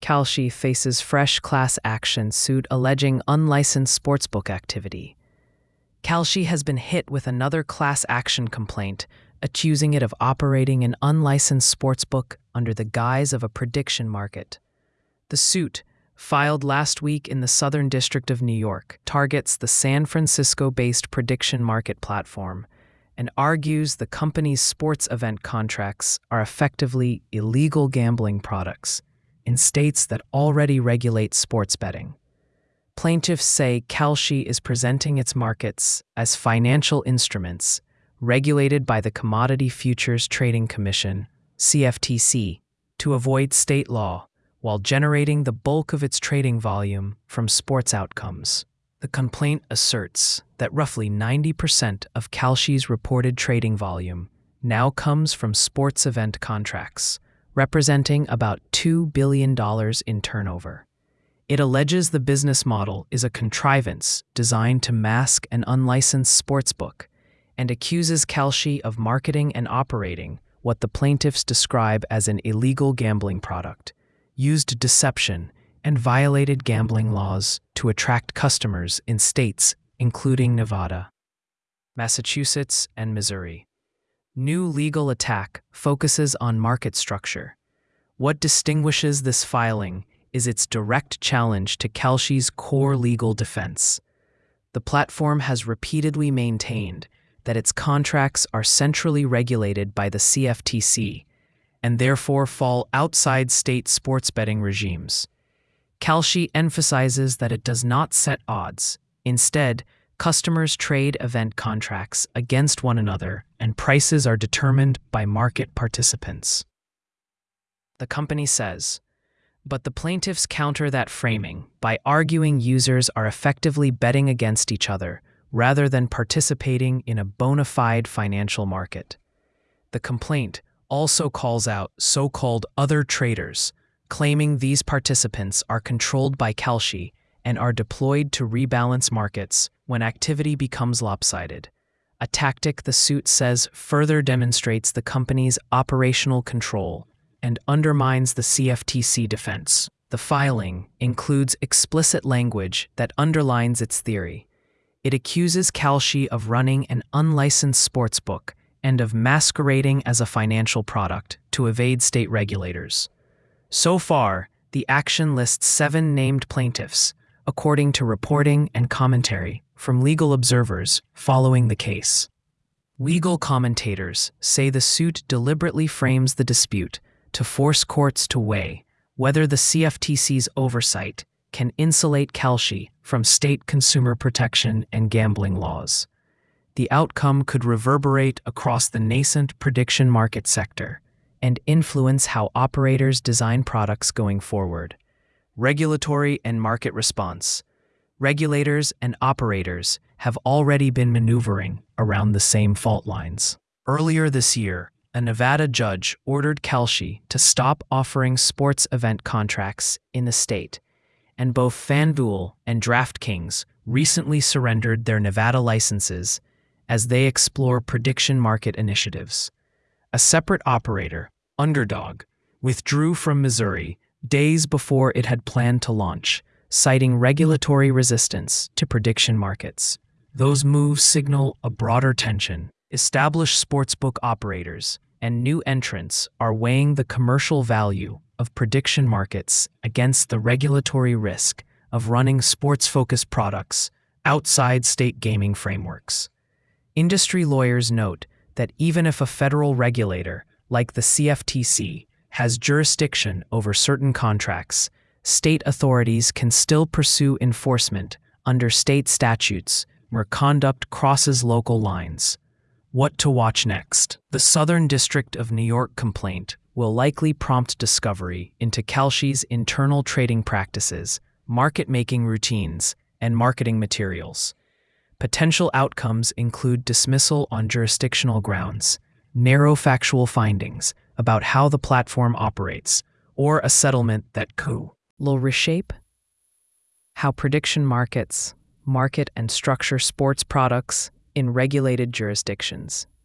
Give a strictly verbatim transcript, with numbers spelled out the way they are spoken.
Kalshi faces fresh class action suit alleging unlicensed sportsbook activity. Kalshi has been hit with another class action complaint, accusing it of operating an unlicensed sportsbook under the guise of a prediction market. The suit, filed last week in the Southern District of New York, targets the San Francisco-based prediction market platform and argues the company's sports event contracts are effectively illegal gambling products in states that already regulate sports betting. Plaintiffs say Kalshi is presenting its markets as financial instruments regulated by the Commodity Futures Trading Commission, C F T C, to avoid state law, while generating the bulk of its trading volume from sports outcomes. The complaint asserts that roughly ninety percent of Kalshi's reported trading volume now comes from sports event contracts, representing about two billion dollars in turnover. It alleges the business model is a contrivance designed to mask an unlicensed sportsbook and accuses Kalshi of marketing and operating what the plaintiffs describe as an illegal gambling product, used deception, and violated gambling laws to attract customers in states including Nevada, Massachusetts, and Missouri. New legal attack focuses on market structure. What distinguishes this filing is its direct challenge to Kalshi's core legal defense. The platform has repeatedly maintained that its contracts are centrally regulated by the C F T C and therefore fall outside state sports betting regimes. Kalshi emphasizes that it does not set odds. Instead, customers trade event contracts against one another and prices are determined by market participants. The company says, but the plaintiffs counter that framing by arguing users are effectively betting against each other rather than participating in a bona fide financial market. The complaint also calls out so-called other traders, claiming these participants are controlled by Kalshi and are deployed to rebalance markets when activity becomes lopsided, a tactic the suit says further demonstrates the company's operational control and undermines the C F T C defense. The filing includes explicit language that underlines its theory. It accuses Kalshi of running an unlicensed sportsbook and of masquerading as a financial product to evade state regulators. So far, the action lists seven named plaintiffs, according to reporting and commentary from legal observers following the case. Legal commentators say the suit deliberately frames the dispute to force courts to weigh whether the C F T C's oversight can insulate Kalshi from state consumer protection and gambling laws. The outcome could reverberate across the nascent prediction market sector and influence how operators design products going forward. Regulatory and market response. Regulators and operators have already been maneuvering around the same fault lines. Earlier this year, a Nevada judge ordered Kalshi to stop offering sports event contracts in the state, and both FanDuel and DraftKings recently surrendered their Nevada licenses as they explore prediction market initiatives. A separate operator, Underdog, withdrew from Missouri days before it had planned to launch, citing regulatory resistance to prediction markets. Those moves signal a broader tension. Established sportsbook operators and new entrants are weighing the commercial value of prediction markets against the regulatory risk of running sports-focused products outside state gaming frameworks. Industry lawyers note that even if a federal regulator, like the C F T C, has jurisdiction over certain contracts, state authorities can still pursue enforcement under state statutes where conduct crosses local lines. What to watch next? The Southern District of New York complaint will likely prompt discovery into Kalshi's internal trading practices, market-making routines, and marketing materials. Potential outcomes include dismissal on jurisdictional grounds, narrow factual findings about how the platform operates, or a settlement that could reshape how prediction markets market and structure sports products in regulated jurisdictions.